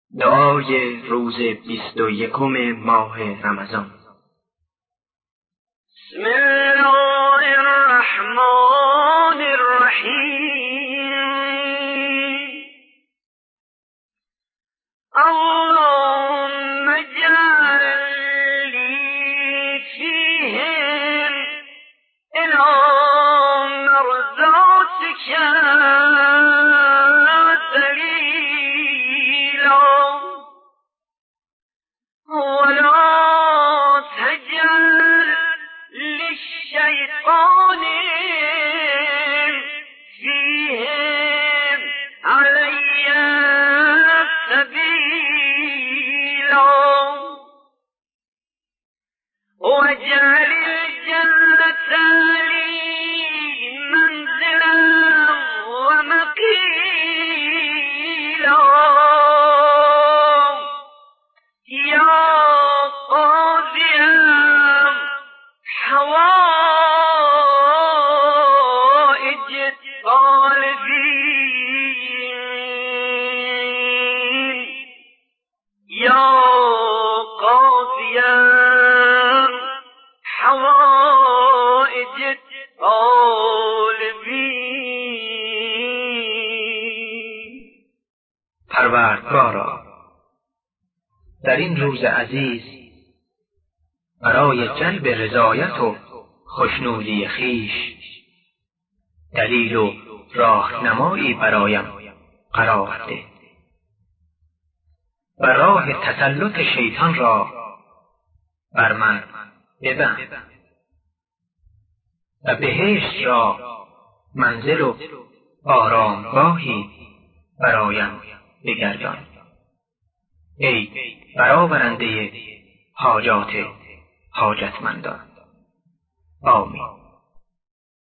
دعای روز 21 ماه رمضان. بسم الله الرحمن الرحیم. اللهم اجعل لی فیهم الی مرضاتک سبیلا ولا تجعل للشیطان فیهم علی سبیلا واجعل الجنة لي منزلا ومقيلا يا قاضي حوائج الطالبين يا قاضي حوائج الطالبين. پروردگارا، در این روز عزیز برای جلب رضایت و خوشنودی خویش دلیل و راهنمایی برایم قرار ده و راه تسلط شیطان را بر من ببند و بهشت را منزل و آرامگاهی برایم بگردان. ای برآورنده حاجات حاجتمندان. آمین.